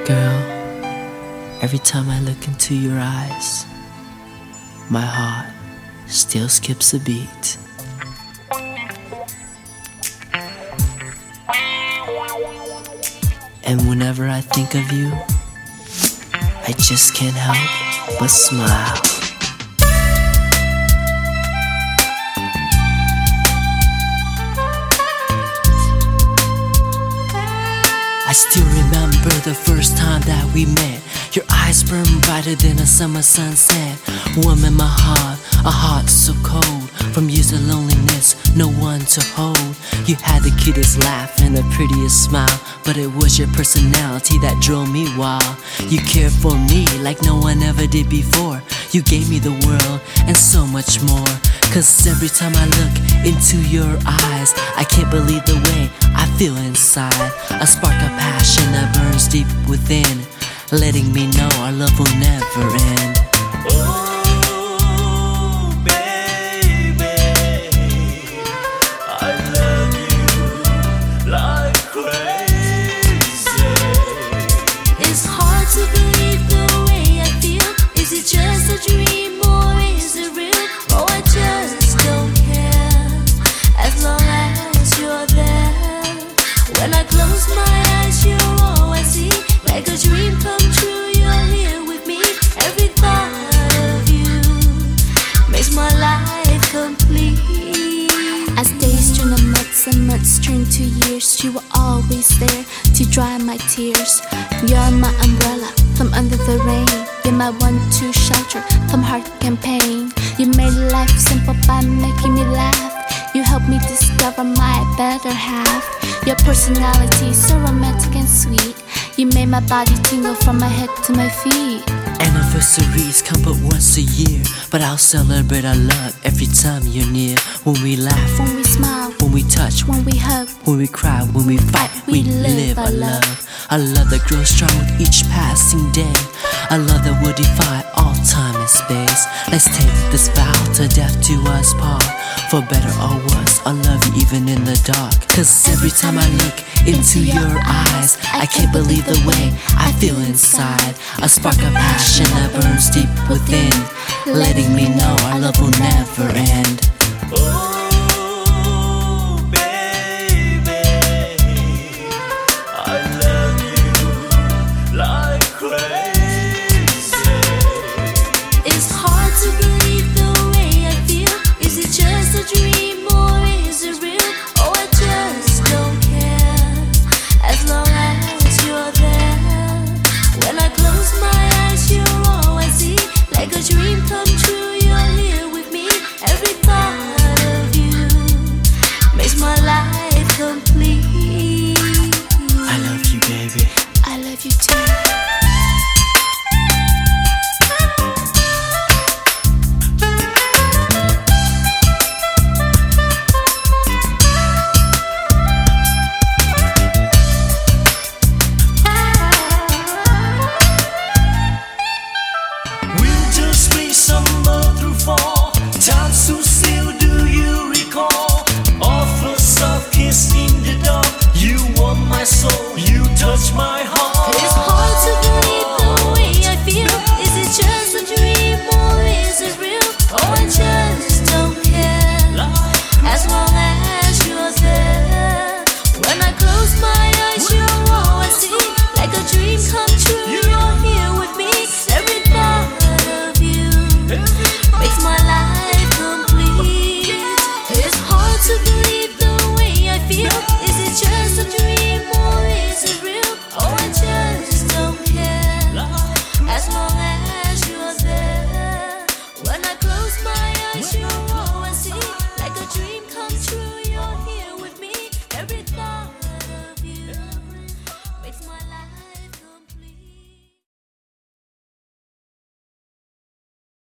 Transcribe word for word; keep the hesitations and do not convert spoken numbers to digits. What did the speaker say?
Girl, every time I look into your eyes, my heart still skips a beat. And whenever I think of you, I just can't help but smile. I still remember the first time that we met. Your eyes burn brighter than a summer sunset. Warm in my heart, a heart so cold. From years of loneliness, no one to hold. You had the cutest laugh and the prettiest smile, but it was your personality that drove me wild. You cared for me like no one ever did before. You gave me the world and so much more. Cause every time I look into your eyes, I can't believe the way I feel inside. A spark of passion that burns deep within, letting me know our love will never end. Oh, baby, I love you like crazy. It's hard to believe the way I feel. Is it just a dream or is it real? Oh, I just don't care as long as you're there. When I close my eyes, you're all I see. Like a dream come true, you're here with me. Every thought of you makes my life complete. As days turn to months and months turn to years, you were always there to dry my tears. You're my umbrella from under the rain. You're my one-two shelter from heart and pain. You made life simple by making me laugh. You helped me discover my better half. Your personality is so romantic and sweet. You made my body tingle from my head to my feet. Anniversaries come but once a year, but I'll celebrate our love every time you're near. When we laugh, when we smile, when we touch, when we hug, when we cry, when we fight, we, we live our love. love. A love that grows strong with each passing day. A love that will defy all time and space. Let's take this vow to death do us part. For better or worse, I'll love you even in the dark. Cause every time I look into your eyes, I can't believe the way I feel inside. A spark of passion that burns deep within, letting me know our love will never end.